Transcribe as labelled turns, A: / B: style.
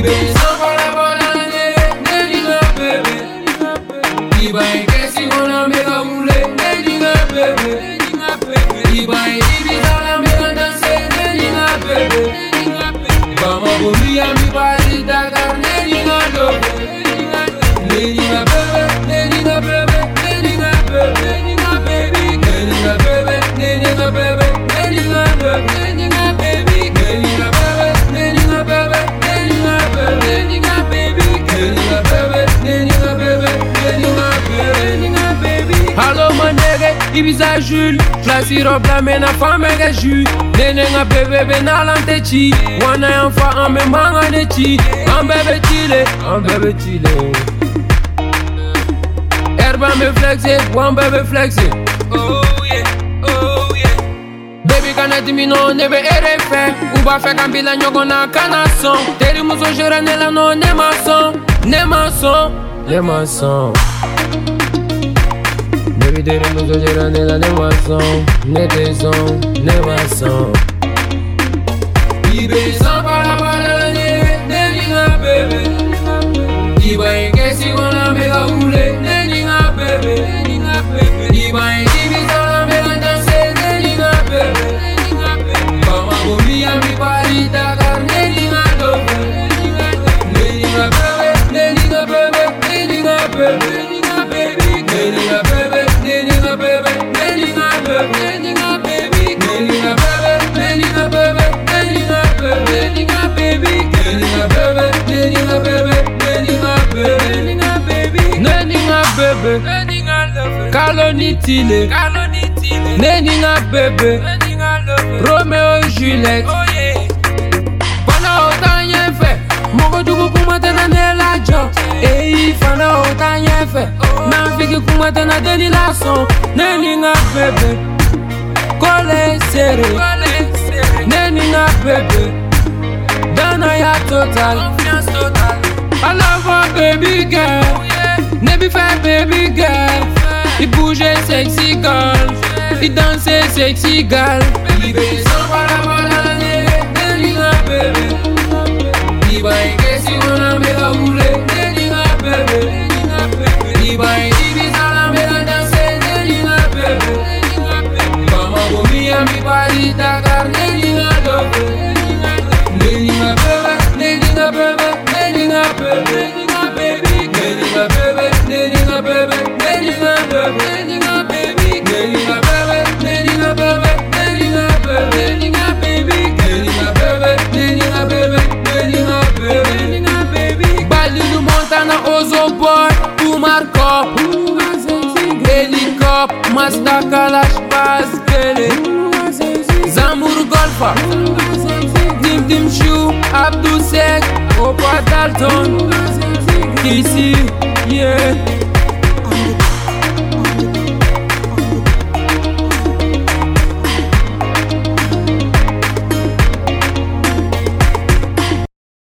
A: Ibe sampa la bola neninga bebe. Iba kesi gonna mega mule neninga bebe. Iba ibiza la mega danse neninga bebe. Vamos bumia mi body dagar neninga dobe. Neninga bebe, neninga bebe, neninga bebe, neninga baby, neninga bebe, neninga bebe, neninga bebe, neninga baby, neninga bebe, neninga bebe, neninga bebe, neninga baby, neninga bebe, neninga bebe, neninga bebe, neninga baby. Hallo my nigga, Ibiza Jules, Flashy rob la mena femme ga jus. Neninga bebe benalante chi, wana yanfa ame manga de chi, am bebe chile. Herba me flexe, one baby flexe. Oh yeah, oh yeah. Baby can't me no neve erefe. Uba fe kambila nyoko na kana son. Teri muso jera nela no ne mason. Baby teri muso jera nela ne mason. Ibe sampa la bala neninga bebe. Iba kesi gonna mega ule neninga bebe. Iba ibiza la mega danse neninga bebe. Mama bumia mi body dagar neninga dobe. Neninga bebe, neninga bebe, neninga bebe, neninga baby, neninga bebe, neninga bebe, neninga bebe, neninga baby, neninga bebe, neninga bebe, neninga bebe, neninga baby, neninga bebe, neninga bebe, neninga bebe, neninga bebe, Kalonitile, neninga bebe, Romeo et Juliette. Fana otanye fe, mogo jugu kumate na nela jo. Ei, fana otanye fe, na fiki kumate na deni la son. Neninga bebe, kole sere, neninga bebe, dana ya total. I love her baby girl, nebi fait baby girl. Il bougeait sexy girl, il dansait sexy girl. Ibe sampa la bola neninga bebe. Iba kesi gonna mega ule neninga bebe. Iba ibiza la mega danse neninga bebe. Mama bumia mi body dagar neninga dobe. Neninga bebe, neninga bebe, neninga bebe, neninga baby, neninga bebe, neninga bebe, neninga bebe, neninga baby, neninga bebe, neninga bebe, neninga bebe, neninga baby, neninga bebe, neninga bebe, neninga bebe, neninga baby. Balilu Montana Ozo boy, tu marco, Helicop, Mazda Kalash Baskele, Zamur Golfa, Dim Shoe, Abdou Sek, Opa Dalton, Kissy, yeah.